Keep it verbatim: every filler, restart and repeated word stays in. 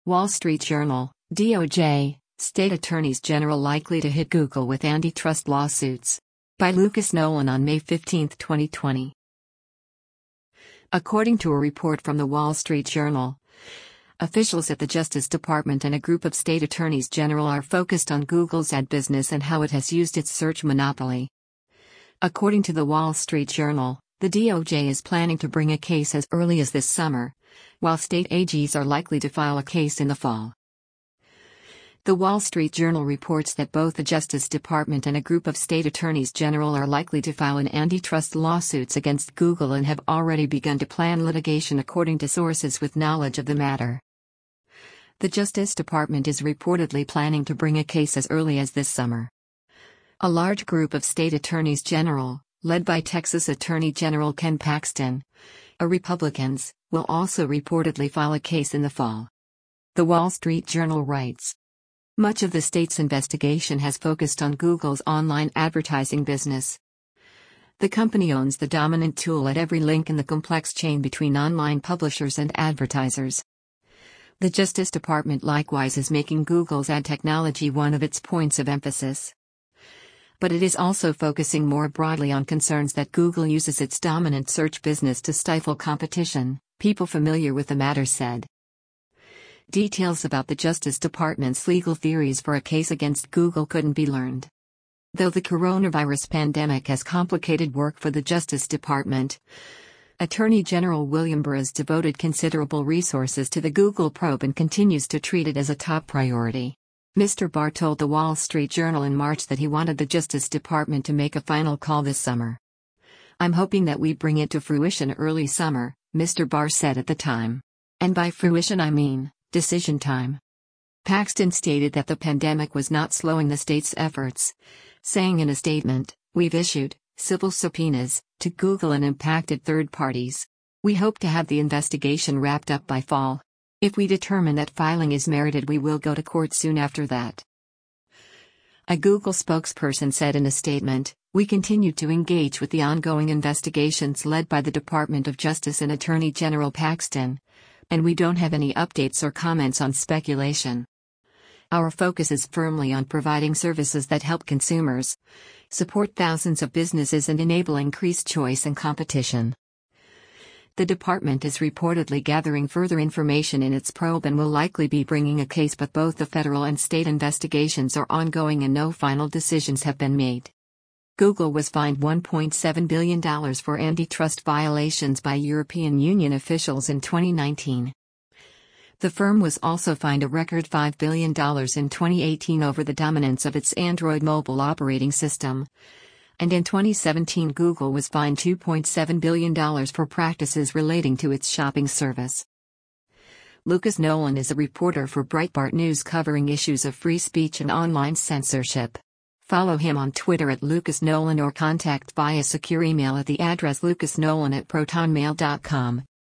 Wall Street Journal, D O J, State Attorneys General likely to hit Google with antitrust lawsuits. By Lucas Nolan on May fifteenth, twenty twenty. According to a report from the Wall Street Journal, officials at the Justice Department and a group of state attorneys general are focused on Google's ad business and how it has used its search monopoly. According to the Wall Street Journal, the D O J is planning to bring a case as early as this summer, while state A Gs are likely to file a case in the fall. The Wall Street Journal reports that both the Justice Department and a group of state attorneys general are likely to file an antitrust lawsuits against Google and have already begun to plan litigation according to sources with knowledge of the matter. The Justice Department is reportedly planning to bring a case as early as this summer. A large group of state attorneys general, led by Texas Attorney General Ken Paxton, a Republicans, will also reportedly file a case in the fall. The Wall Street Journal writes, much of the state's investigation has focused on Google's online advertising business. The company owns the dominant tool at every link in the complex chain between online publishers and advertisers. The Justice Department likewise is making Google's ad technology one of its points of emphasis. But it is also focusing more broadly on concerns that Google uses its dominant search business to stifle competition, people familiar with the matter said. Details about the Justice Department's legal theories for a case against Google couldn't be learned. Though the coronavirus pandemic has complicated work for the Justice Department, Attorney General William Barr has devoted considerable resources to the Google probe and continues to treat it as a top priority. Mister Barr told the Wall Street Journal in March that he wanted the Justice Department to make a final call this summer. I'm hoping that we bring it to fruition early summer, Mister Barr said at the time. And by fruition I mean decision time. Paxton stated that the pandemic was not slowing the state's efforts, saying in a statement, "We've issued civil subpoenas to Google and impacted third parties. We hope to have the investigation wrapped up by fall. If we determine that filing is merited, we will go to court soon after that." A Google spokesperson said in a statement, "We continue to engage with the ongoing investigations led by the Department of Justice and Attorney General Paxton, and we don't have any updates or comments on speculation. Our focus is firmly on providing services that help consumers, support thousands of businesses, and enable increased choice and competition." The department is reportedly gathering further information in its probe and will likely be bringing a case, but both the federal and state investigations are ongoing and no final decisions have been made. Google was fined one point seven billion dollars for antitrust violations by European Union officials in twenty nineteen. The firm was also fined a record five billion dollars in twenty eighteen over the dominance of its Android mobile operating system. And in twenty seventeen, Google was fined two point seven billion dollars for practices relating to its shopping service. Lucas Nolan is a reporter for Breitbart News covering issues of free speech and online censorship. Follow him on Twitter at Lucas Nolan or contact via secure email at the address lucasnolan at protonmail dot com.